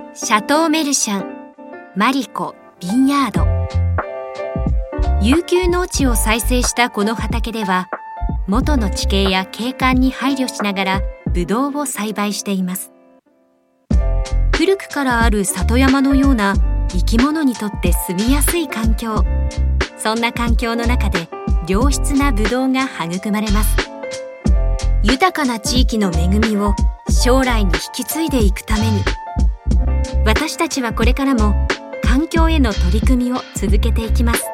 シャトーメルシャン、マリコ、ビンヤード。悠久農地を再生したこの畑では、元の地形や景観に配慮しながらブドウを栽培しています。古くからある里山のような生き物にとって住みやすい環境、そんな環境の中で良質なブドウが育まれます。豊かな地域の恵みを将来に引き継いでいくために、私たちはこれからも環境への取り組みを続けていきます。